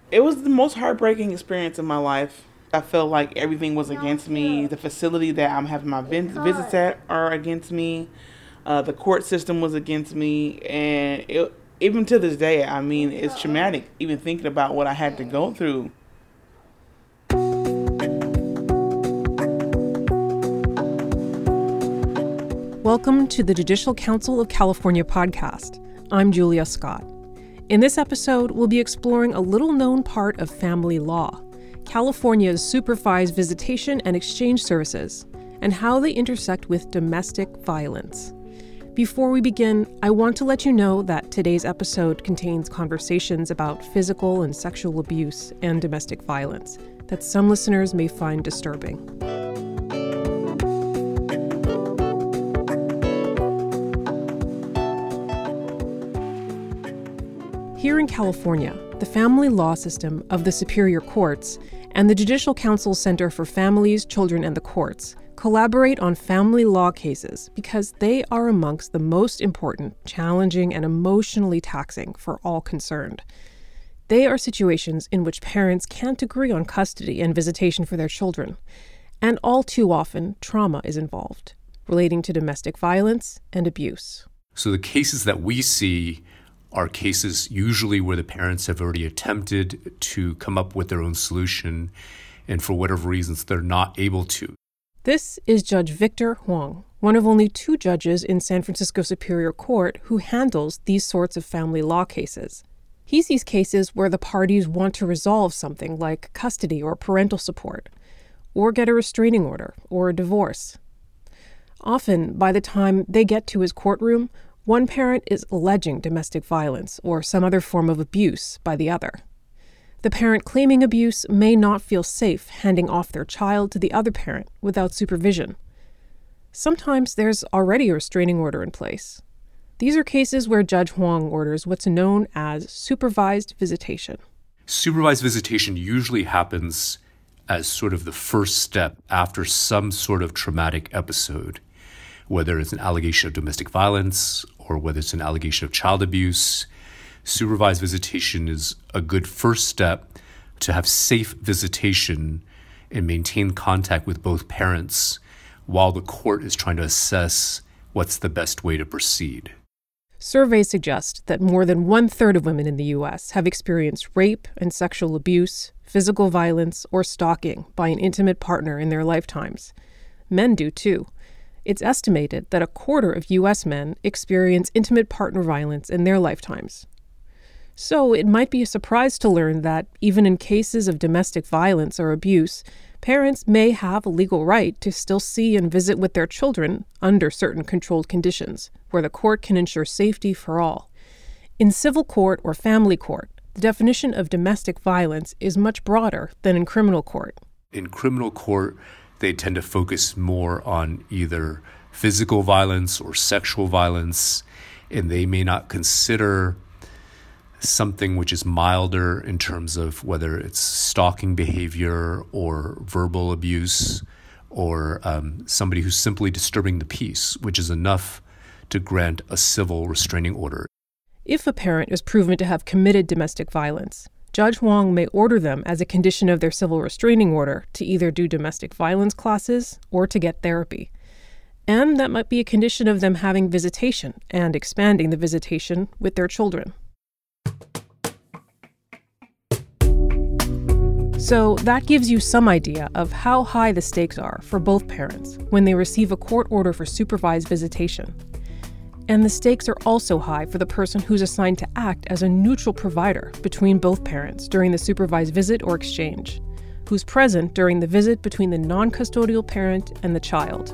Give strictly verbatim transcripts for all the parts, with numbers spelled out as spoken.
It was the most heartbreaking experience in my life. I felt like everything was against me. The facility that I'm having my vis- visits at are against me. Uh, the court system was against me. And it, even to this day, I mean, it's traumatic even thinking about what I had to go through. Welcome to the Judicial Council of California podcast. I'm Julia Scott. In this episode, we'll be exploring a little-known part of family law, California's supervised visitation and exchange services, and how they intersect with domestic violence. Before we begin, I want to let you know that today's episode contains conversations about physical and sexual abuse and domestic violence that some listeners may find disturbing. Here in California, the family law system of the Superior Courts and the Judicial Council Center for Families, Children, and the Courts collaborate on family law cases because they are amongst the most important, challenging, and emotionally taxing for all concerned. They are situations in which parents can't agree on custody and visitation for their children, and all too often, trauma is involved, relating to domestic violence and abuse. So the cases that we see are cases usually where the parents have already attempted to come up with their own solution, and for whatever reasons, they're not able to. This is Judge Victor Huang, one of only two judges in San Francisco Superior Court who handles these sorts of family law cases. He sees cases where the parties want to resolve something like custody or parental support, or get a restraining order or a divorce. Often, by the time they get to his courtroom, one parent is alleging domestic violence or some other form of abuse by the other. The parent claiming abuse may not feel safe handing off their child to the other parent without supervision. Sometimes there's already a restraining order in place. These are cases where Judge Huang orders what's known as supervised visitation. Supervised visitation usually happens as sort of the first step after some sort of traumatic episode, whether it's an allegation of domestic violence or whether it's an allegation of child abuse. Supervised visitation is a good first step to have safe visitation and maintain contact with both parents while the court is trying to assess what's the best way to proceed. Surveys suggest that more than one-third of women in the U S have experienced rape and sexual abuse, physical violence, or stalking by an intimate partner in their lifetimes. Men do too. It's estimated that a quarter of U S men experience intimate partner violence in their lifetimes. So it might be a surprise to learn that even in cases of domestic violence or abuse, parents may have a legal right to still see and visit with their children under certain controlled conditions, where the court can ensure safety for all. In civil court or family court, the definition of domestic violence is much broader than in criminal court. In criminal court, they tend to focus more on either physical violence or sexual violence, and they may not consider something which is milder in terms of whether it's stalking behavior or verbal abuse or um, somebody who's simply disturbing the peace, which is enough to grant a civil restraining order. If a parent is proven to have committed domestic violence, Judge Huang may order them as a condition of their civil restraining order to either do domestic violence classes or to get therapy. And that might be a condition of them having visitation and expanding the visitation with their children. So that gives you some idea of how high the stakes are for both parents when they receive a court order for supervised visitation. And the stakes are also high for the person who's assigned to act as a neutral provider between both parents during the supervised visit or exchange, who's present during the visit between the non-custodial parent and the child.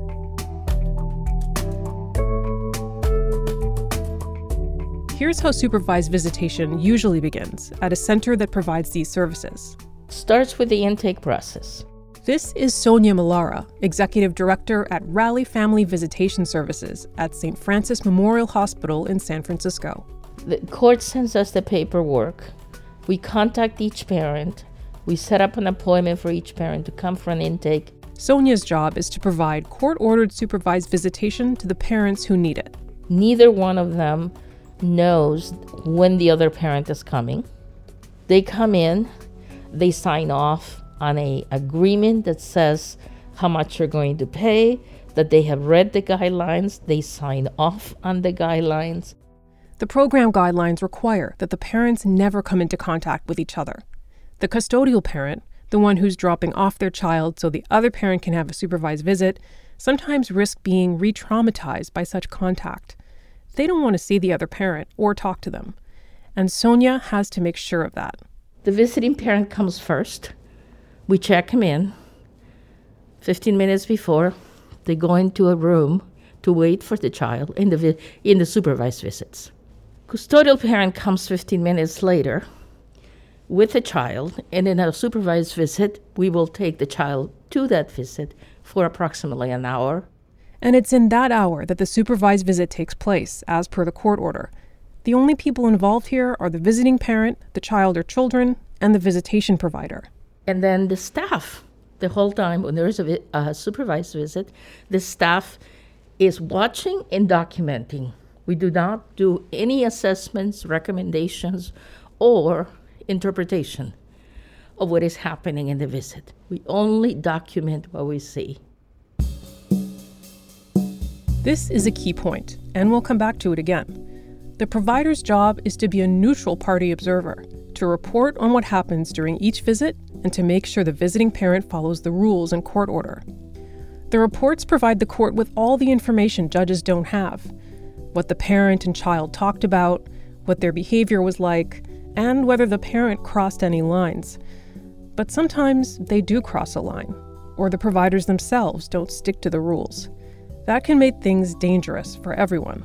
Here's how supervised visitation usually begins at a center that provides these services. Starts with the intake process. This is Sonia Millara, Executive Director at Raleigh Family Visitation Services at Saint Francis Memorial Hospital in San Francisco. The court sends us the paperwork. We contact each parent. We set up an appointment for each parent to come for an intake. Sonia's job is to provide court-ordered supervised visitation to the parents who need it. Neither one of them knows when the other parent is coming. They come in, they sign off on a agreement that says how much you're going to pay, that they have read the guidelines, they sign off on the guidelines. The program guidelines require that the parents never come into contact with each other. The custodial parent, the one who's dropping off their child so the other parent can have a supervised visit, sometimes risk being re-traumatized by such contact. They don't want to see the other parent or talk to them. And Sonia has to make sure of that. The visiting parent comes first. We check him in. fifteen minutes before, they go into a room to wait for the child in the vi- in the supervised visits. Custodial parent comes fifteen minutes later with the child, and in a supervised visit, we will take the child to that visit for approximately an hour. And it's in that hour that the supervised visit takes place, as per the court order. The only people involved here are the visiting parent, the child or children, and the visitation provider. And then the staff. The whole time when there is a, vi- a supervised visit, the staff is watching and documenting. We do not do any assessments, recommendations, or interpretation of what is happening in the visit. We only document what we see. This is a key point, and we'll come back to it again. The provider's job is to be a neutral party observer, to report on what happens during each visit and to make sure the visiting parent follows the rules and court order. The reports provide the court with all the information judges don't have: what the parent and child talked about, what their behavior was like, and whether the parent crossed any lines. But sometimes they do cross a line, or the providers themselves don't stick to the rules. That can make things dangerous for everyone.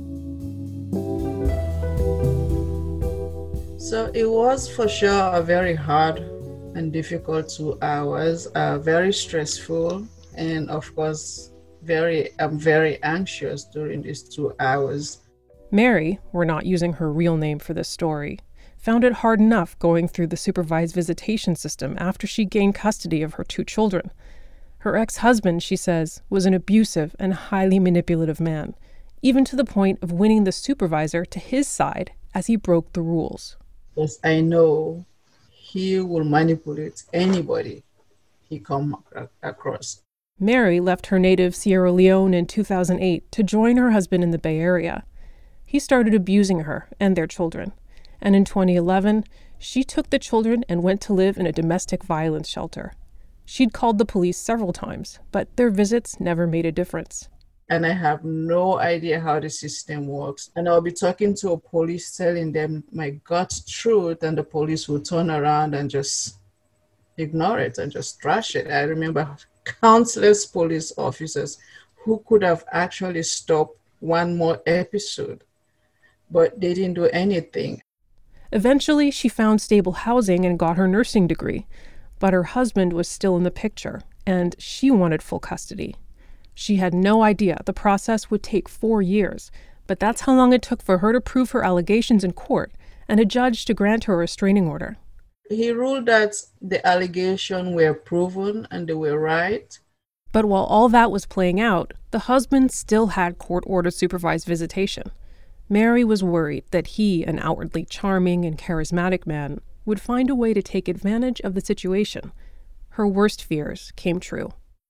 So it was for sure a very hard and difficult two hours, uh, very stressful, and of course, very I'm very anxious during these two hours. Mary, we're not using her real name for this story, found it hard enough going through the supervised visitation system after she gained custody of her two children. Her ex-husband, she says, was an abusive and highly manipulative man, even to the point of winning the supervisor to his side as he broke the rules. Because I know he will manipulate anybody he come across. Mary left her native Sierra Leone in two thousand eight to join her husband in the Bay Area. He started abusing her and their children, and in twenty eleven, she took the children and went to live in a domestic violence shelter. She'd called the police several times, but their visits never made a difference. And I have no idea how the system works. And I'll be talking to a police, telling them my gut truth, and the police will turn around and just ignore it and just trash it. I remember countless police officers who could have actually stopped one more episode, but they didn't do anything. Eventually, she found stable housing and got her nursing degree, but her husband was still in the picture, and she wanted full custody. She had no idea the process would take four years, but that's how long it took for her to prove her allegations in court and a judge to grant her a restraining order. He ruled that the allegations were proven and they were right. But while all that was playing out, the husband still had court-ordered supervised visitation. Mary was worried that he, an outwardly charming and charismatic man, would find a way to take advantage of the situation. Her worst fears came true.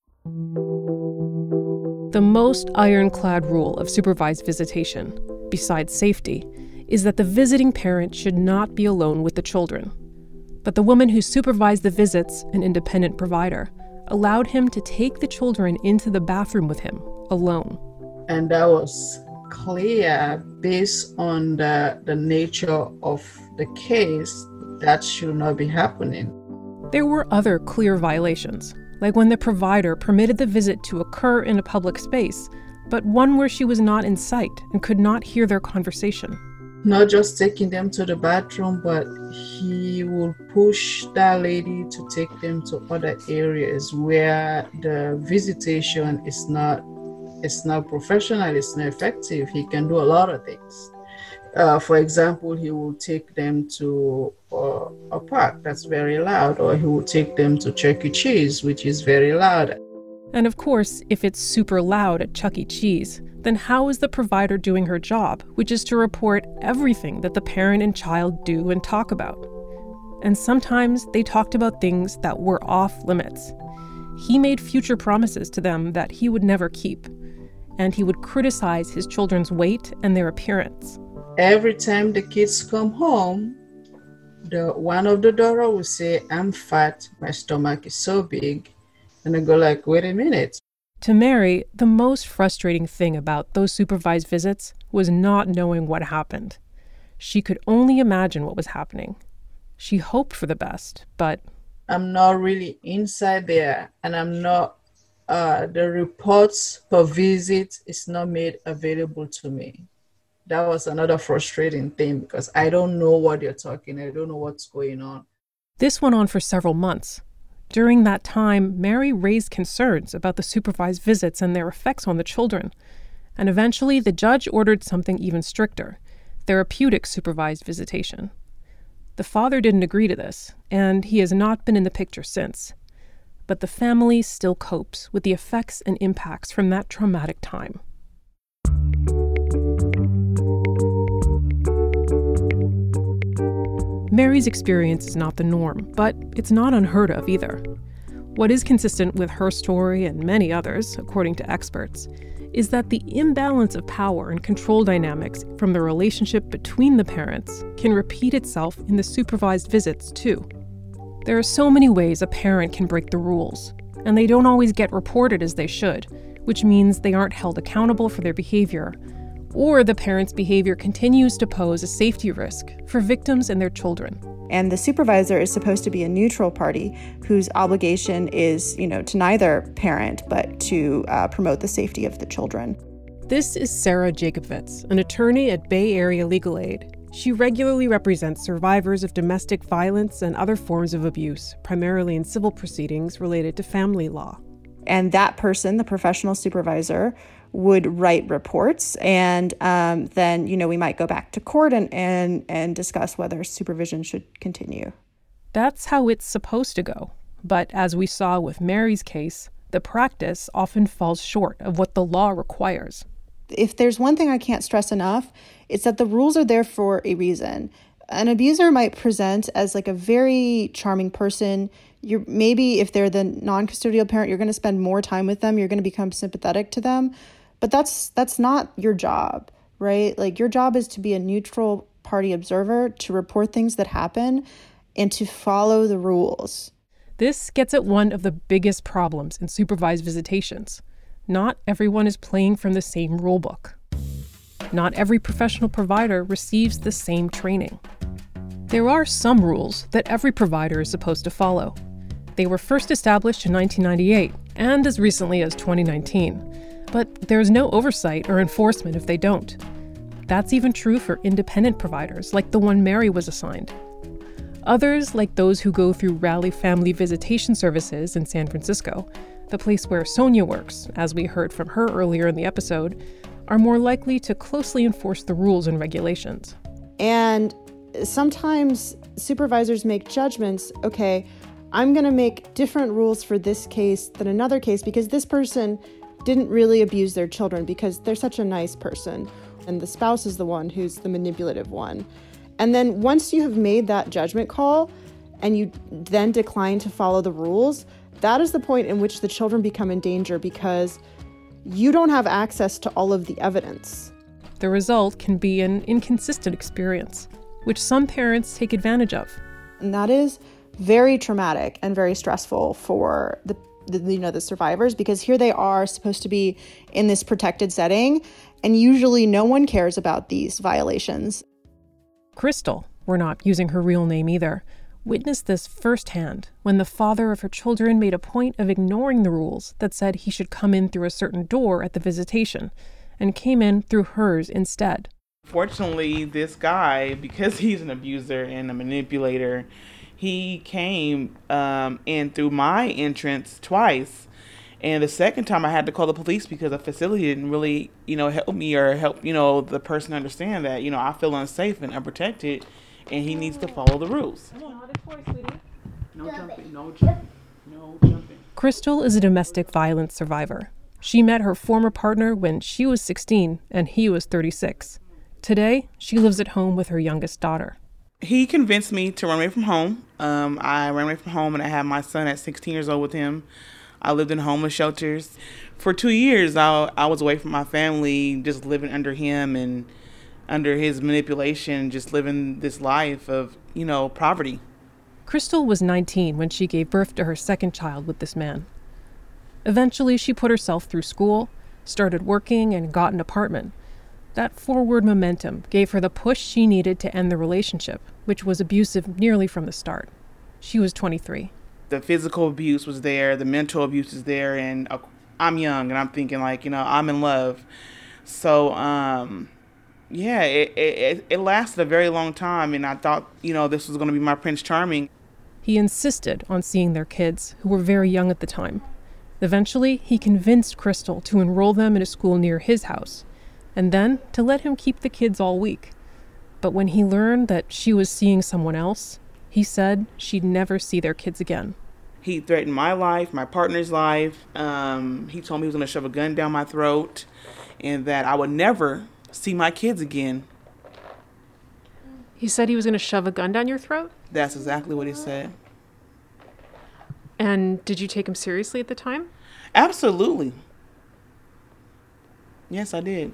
The most ironclad rule of supervised visitation, besides safety, is that the visiting parent should not be alone with the children. But the woman who supervised the visits, an independent provider, allowed him to take the children into the bathroom with him, alone. And that was clear based on the, the nature of the case that should not be happening. There were other clear violations, like when the provider permitted the visit to occur in a public space, but one where she was not in sight and could not hear their conversation. Not just taking them to the bathroom, but he would push that lady to take them to other areas where the visitation is not, it's not professional, it's not effective. He can do a lot of things. Uh, for example, he will take them to uh, a park that's very loud, or he will take them to Chuck E. Cheese, which is very loud. And of course, if it's super loud at Chuck E. Cheese, then how is the provider doing her job, which is to report everything that the parent and child do and talk about? and sometimes they talked about things that were off limits. He made future promises to them that he would never keep, and he would criticize his children's weight and their appearance. Every time the kids come home, the one of the daughter will say, "I'm fat, my stomach is so big." And I go like, wait a minute. To Mary, the most frustrating thing about those supervised visits was not knowing what happened. She could only imagine what was happening. She hoped for the best, but I'm not really inside there, and I'm not, uh, the reports per visit is not made available to me. That was another frustrating thing because I don't know what you're talking. I don't know what's going on. This went on for several months. During that time, Mary raised concerns about the supervised visits and their effects on the children. And eventually, the judge ordered something even stricter, therapeutic supervised visitation. The father didn't agree to this, and he has not been in the picture since. But the family still copes with the effects and impacts from that traumatic time. Mary's experience is not the norm, but it's not unheard of either. What is consistent with her story and many others, according to experts, is that the imbalance of power and control dynamics from the relationship between the parents can repeat itself in the supervised visits too. There are so many ways a parent can break the rules, and they don't always get reported as they should, which means they aren't held accountable for their behavior, or the parent's behavior continues to pose a safety risk for victims and their children. And the supervisor is supposed to be a neutral party whose obligation is, you know, to neither parent, but to uh, promote the safety of the children. This is Sarah Jacobovitz, an attorney at Bay Area Legal Aid. She regularly represents survivors of domestic violence and other forms of abuse, primarily in civil proceedings related to family law. And that person, the professional supervisor, would write reports, and um, then, you know, we might go back to court and, and, and discuss whether supervision should continue. That's how it's supposed to go. But as we saw with Mary's case, the practice often falls short of what the law requires. If there's one thing I can't stress enough, it's that the rules are there for a reason. An abuser might present as like a very charming person. You're maybe if they're the non-custodial parent, you're going to spend more time with them. You're going to become sympathetic to them. But that's that's not your job, right? Like your job is to be a neutral party observer, to report things that happen, and to follow the rules. This gets at one of the biggest problems in supervised visitations. Not everyone is playing from the same rulebook. Not every professional provider receives the same training. There are some rules that every provider is supposed to follow. They were first established in nineteen ninety-eight and as recently as twenty nineteen. But there's no oversight or enforcement if they don't. That's even true for independent providers, like the one Mary was assigned. Others, like those who go through Raleigh Family Visitation Services in San Francisco, the place where Sonia works, as we heard from her earlier in the episode, are more likely to closely enforce the rules and regulations. And sometimes supervisors make judgments, okay, I'm going to make different rules for this case than another case because this person didn't really abuse their children because they're such a nice person, and the spouse is the one who's the manipulative one. And then once you have made that judgment call and you then decline to follow the rules, that is the point in which the children become in danger because you don't have access to all of the evidence. The result can be an inconsistent experience, which some parents take advantage of. And that is very traumatic and very stressful for the The, you know, the survivors, because here they are supposed to be in this protected setting, and usually no one cares about these violations. Crystal, we're not using her real name either, witnessed this firsthand when the father of her children made a point of ignoring the rules that said he should come in through a certain door at the visitation, and came in through hers instead. Fortunately, this guy, because he's an abuser and a manipulator, he came um, in through my entrance twice. And the second time I had to call the police because the facility didn't really, you know, help me or help, you know, the person understand that, you know, I feel unsafe and unprotected and he needs to follow the rules. Not a toy, sweetie. No jumping, no jumping, no jumping. Crystal is a domestic violence survivor. She met her former partner when she was sixteen and he was thirty-six. Today, she lives at home with her youngest daughter. He convinced me to run away from home. Um, I ran away from home, and I had my son at sixteen years old with him. I lived in homeless shelters. For two years, I, I was away from my family, just living under him and under his manipulation, just living this life of, you know, poverty. Crystal was nineteen when she gave birth to her second child with this man. Eventually, she put herself through school, started working, and got an apartment. That forward momentum gave her the push she needed to end the relationship, which was abusive nearly from the start. She was twenty-three. The physical abuse was there, the mental abuse is there, and uh, I'm young, and I'm thinking, like, you know, I'm in love. So, um, yeah, it, it, it lasted a very long time, and I thought, you know, this was going to be my Prince Charming. He insisted on seeing their kids, who were very young at the time. Eventually, he convinced Crystal to enroll them in a school near his house, and then to let him keep the kids all week. But when he learned that she was seeing someone else, he said she'd never see their kids again. He threatened my life, my partner's life. Um, he told me he was going to shove a gun down my throat and that I would never see my kids again. He said he was going to shove a gun down your throat? That's exactly what he said. And did you take him seriously at the time? Absolutely. Yes, I did.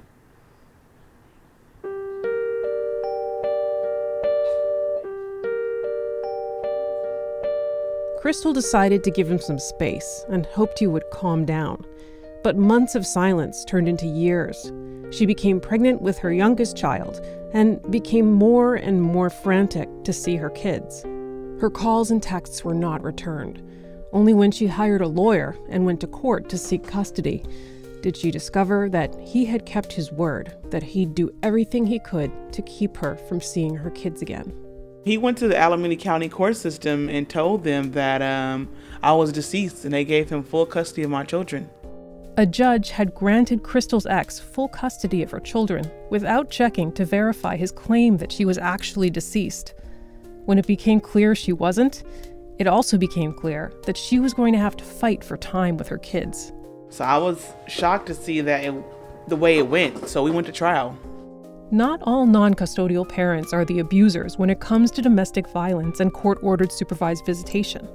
Crystal decided to give him some space and hoped he would calm down. But months of silence turned into years. She became pregnant with her youngest child and became more and more frantic to see her kids. Her calls and texts were not returned. Only when she hired a lawyer and went to court to seek custody did she discover that he had kept his word, that he'd do everything he could to keep her from seeing her kids again. He went to the Alameda County court system and told them that um, I was deceased, and they gave him full custody of my children. A judge had granted Crystal's ex full custody of her children without checking to verify his claim that she was actually deceased. When it became clear she wasn't, it also became clear that she was going to have to fight for time with her kids. So I was shocked to see that it, the way it went, so we went to trial. Not all non-custodial parents are the abusers when it comes to domestic violence and court-ordered supervised visitation.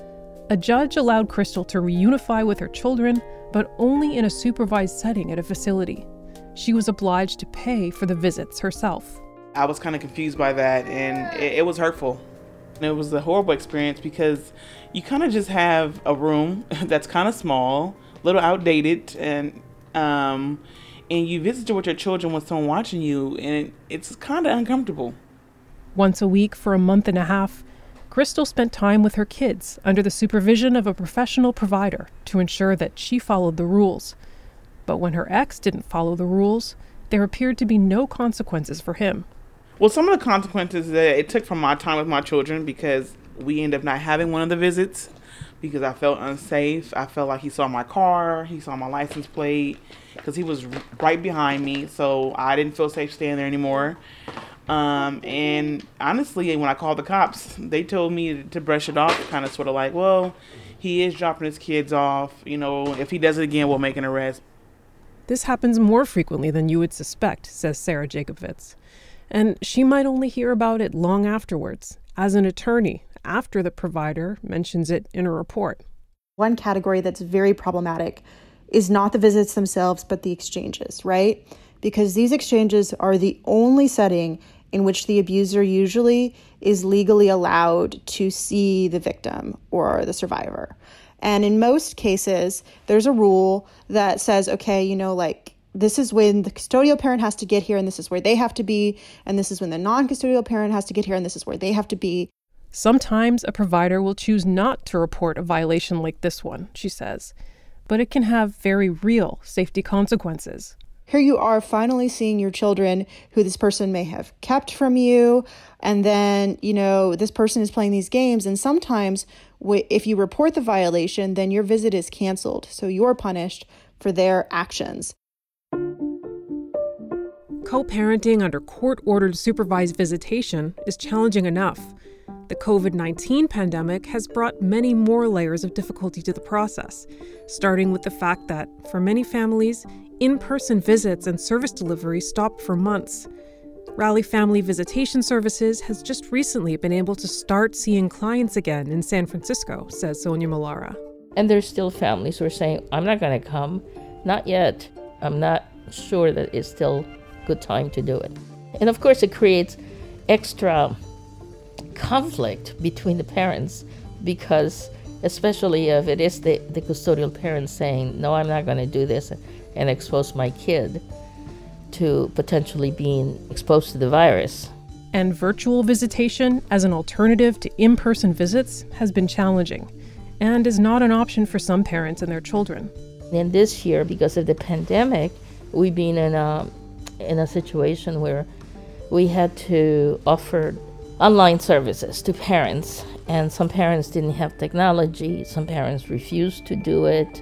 A judge allowed Crystal to reunify with her children, but only in a supervised setting at a facility. She was obliged to pay for the visits herself. I was kind of confused by that, and it, it was hurtful. And it was a horrible experience because you kind of just have a room that's kind of small, a little outdated, and um, and you visit with your children with someone watching you, and it's kind of uncomfortable. Once a week for a month and a half, Crystal spent time with her kids under the supervision of a professional provider to ensure that she followed the rules. But when her ex didn't follow the rules, there appeared to be no consequences for him. Well, some of the consequences that it took from my time with my children, because we ended up not having one of the visits because I felt unsafe. I felt like he saw my car, he saw my license plate, because he was right behind me, so I didn't feel safe staying there anymore. Um, and honestly, when I called the cops, they told me to brush it off, kind of sort of like, well, he is dropping his kids off. You know, if he does it again, we'll make an arrest. This happens more frequently than you would suspect, says Sarah Jacobovitz. And she might only hear about it long afterwards, as an attorney, after the provider mentions it in a report. One category that's very problematic is not the visits themselves, but the exchanges, right? Because these exchanges are the only setting in which the abuser usually is legally allowed to see the victim or the survivor. And in most cases, there's a rule that says, okay, you know, like, this is when the custodial parent has to get here, and this is where they have to be, and this is when the non-custodial parent has to get here, and this is where they have to be. Sometimes a provider will choose not to report a violation like this one, she says, but it can have very real safety consequences. Here you are finally seeing your children who this person may have kept from you, and then, you know, this person is playing these games, and sometimes if you report the violation, then your visit is canceled, so you're punished for their actions. Co-parenting under court-ordered supervised visitation is challenging enough. The covid nineteen pandemic has brought many more layers of difficulty to the process, starting with the fact that, for many families, in-person visits and service delivery stopped for months. Raleigh Family Visitation Services has just recently been able to start seeing clients again in San Francisco, says Sonia Malara. And there's still families who are saying, I'm not going to come. Not yet. I'm not sure that it's still a good time to do it. And of course, it creates extra conflict between the parents because, especially if it is the, the custodial parents saying, no, I'm not going to do this and expose my kid to potentially being exposed to the virus. And virtual visitation as an alternative to in-person visits has been challenging and is not an option for some parents and their children. And this year, because of the pandemic, we've been in a, in a situation where we had to offer online services to parents, and some parents didn't have technology, some parents refused to do it.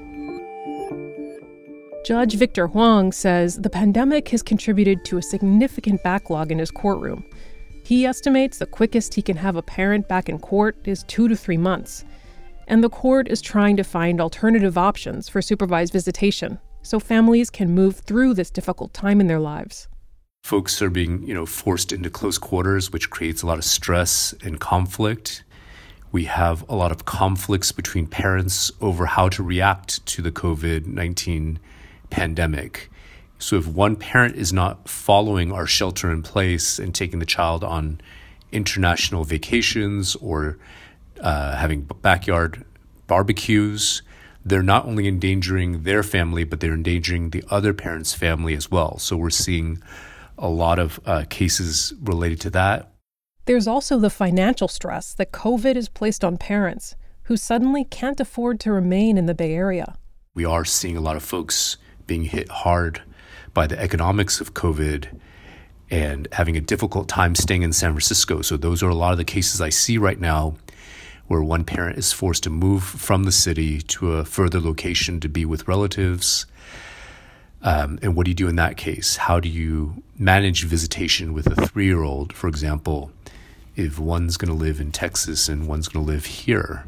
Judge Victor Huang says the pandemic has contributed to a significant backlog in his courtroom. He estimates the quickest he can have a parent back in court is two to three months. And the court is trying to find alternative options for supervised visitation so families can move through this difficult time in their lives. Folks are being, you know, forced into close quarters, which creates a lot of stress and conflict. We have a lot of conflicts between parents over how to react to the covid nineteen pandemic. So if one parent is not following our shelter in place and taking the child on international vacations or uh, having backyard barbecues, they're not only endangering their family, but they're endangering the other parent's family as well. So we're seeing a lot of uh, cases related to that. There's also the financial stress that COVID has placed on parents who suddenly can't afford to remain in the Bay Area. We are seeing a lot of folks being hit hard by the economics of COVID and having a difficult time staying in San Francisco. So those are a lot of the cases I see right now where one parent is forced to move from the city to a further location to be with relatives. Um, and what do you do in that case? How do you manage visitation with a three-year-old, for example, if one's going to live in Texas and one's going to live here?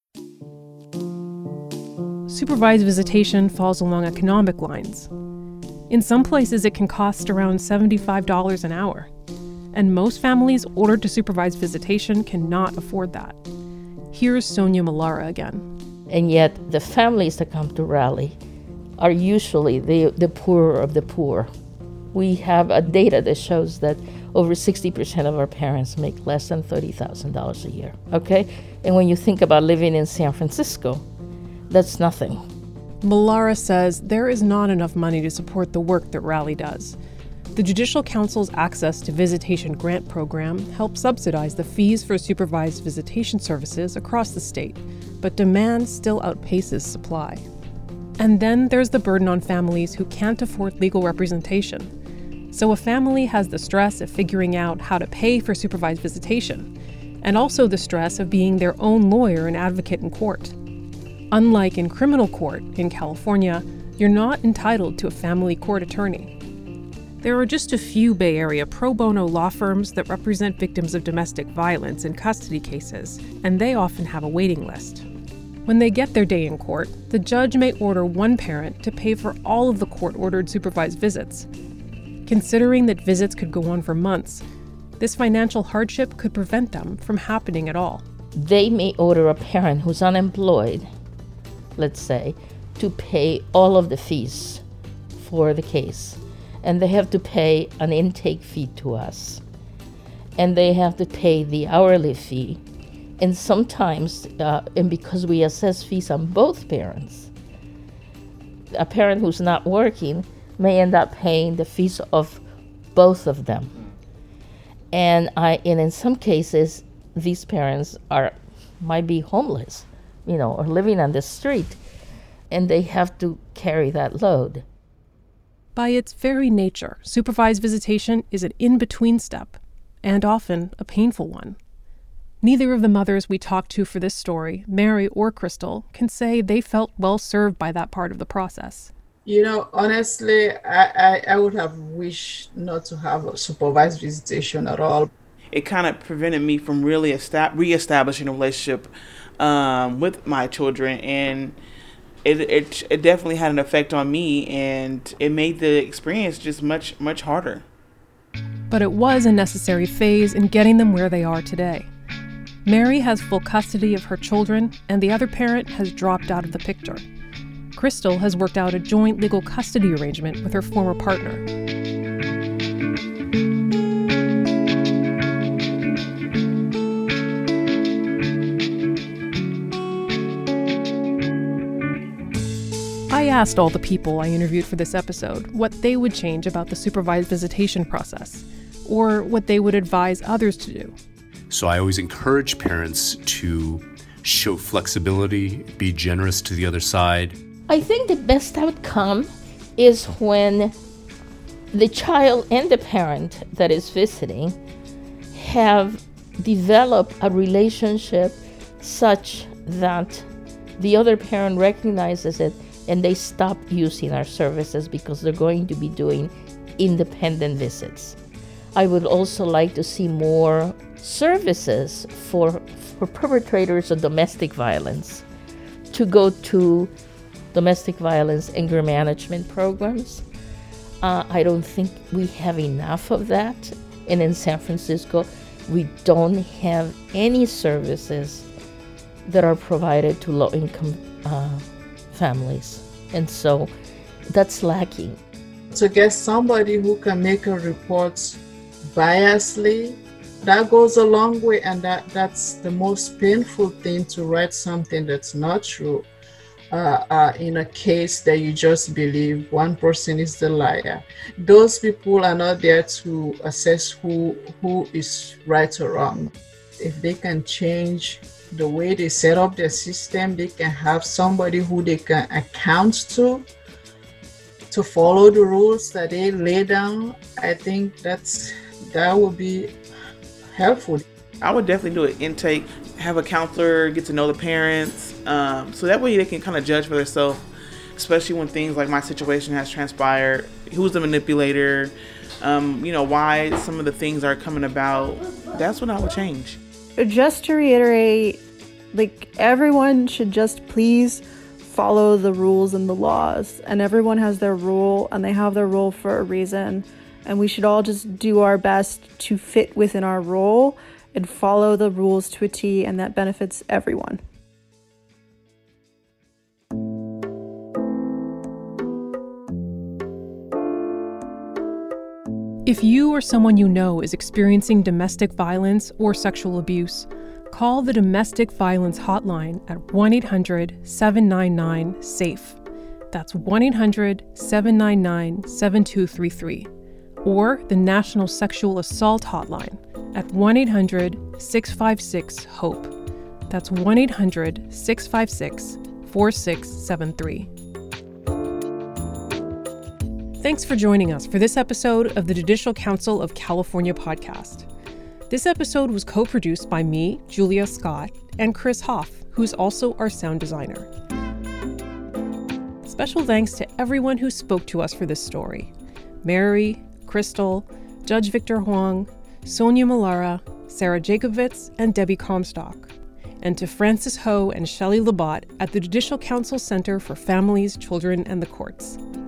Supervised visitation falls along economic lines. In some places, it can cost around seventy-five dollars an hour, and most families ordered to supervised visitation cannot afford that. Here's Sonia Malara again. And yet, the families that come to Raleigh are usually the, the poorer of the poor. We have a data that shows that over sixty percent of our parents make less than thirty thousand dollars a year, okay? And when you think about living in San Francisco, that's nothing. Malara says there is not enough money to support the work that Raleigh does. The Judicial Council's Access to Visitation Grant Program helps subsidize the fees for supervised visitation services across the state, but demand still outpaces supply. And then there's the burden on families who can't afford legal representation. So a family has the stress of figuring out how to pay for supervised visitation, and also the stress of being their own lawyer and advocate in court. Unlike in criminal court in California, you're not entitled to a family court attorney. There are just a few Bay Area pro bono law firms that represent victims of domestic violence in custody cases, and they often have a waiting list. When they get their day in court, the judge may order one parent to pay for all of the court-ordered supervised visits. Considering that visits could go on for months, this financial hardship could prevent them from happening at all. They may order a parent who's unemployed, let's say, to pay all of the fees for the case. And they have to pay an intake fee to us. And they have to pay the hourly fee. And sometimes, uh, and because we assess fees on both parents, a parent who's not working may end up paying the fees of both of them. And I, and in some cases, these parents are might be homeless, you know, or living on the street, and they have to carry that load. By its very nature, supervised visitation is an in-between step, and often a painful one. Neither of the mothers we talked to for this story, Mary or Crystal, can say they felt well served by that part of the process. You know, honestly, I, I, I would have wished not to have a supervised visitation at all. It kind of prevented me from really esta- reestablishing a relationship um, with my children, and It, it it definitely had an effect on me, and it made the experience just much, much harder. But it was a necessary phase in getting them where they are today. Mary has full custody of her children, and the other parent has dropped out of the picture. Crystal has worked out a joint legal custody arrangement with her former partner. I asked all the people I interviewed for this episode what they would change about the supervised visitation process, or what they would advise others to do. So I always encourage parents to show flexibility, be generous to the other side. I think the best outcome is when the child and the parent that is visiting have developed a relationship such that the other parent recognizes it and they stop using our services because they're going to be doing independent visits. I would also like to see more services for, for perpetrators of domestic violence to go to domestic violence anger management programs. Uh, I don't think we have enough of that. And in San Francisco, we don't have any services that are provided to low-income uh, families. And so that's lacking. To get somebody who can make a report biasly, that goes a long way, and that, that's the most painful thing, to write something that's not true uh, uh, in a case that you just believe one person is the liar. Those people are not there to assess who who is right or wrong. If they can change the way they set up their system, they can have somebody who they can account to, to follow the rules that they lay down. I think that's that would be helpful. I would definitely do an intake, have a counselor, get to know the parents, um, so that way they can kind of judge for themselves, especially when things like my situation has transpired. Who's the manipulator? Um, you know, why some of the things are coming about. That's what I would change. Just to reiterate, like, everyone should just please follow the rules and the laws, and everyone has their rule, and they have their rule for a reason. And we should all just do our best to fit within our role and follow the rules to a T, and that benefits everyone. If you or someone you know is experiencing domestic violence or sexual abuse, call the Domestic Violence Hotline at one eight hundred seven nine nine SAFE. That's one eight hundred seven nine nine seven two three three. Or the National Sexual Assault Hotline at one eight hundred six five six HOPE. That's one eight hundred six five six four six seven three. Thanks for joining us for this episode of the Judicial Council of California podcast. This episode was co-produced by me, Julia Scott, and Chris Hoff, who's also our sound designer. Special thanks to everyone who spoke to us for this story. Mary, Crystal, Judge Victor Huang, Sonia Malara, Sarah Jacobitz, and Debbie Comstock. And to Francis Ho and Shelley Labat at the Judicial Council Center for Families, Children, and the Courts.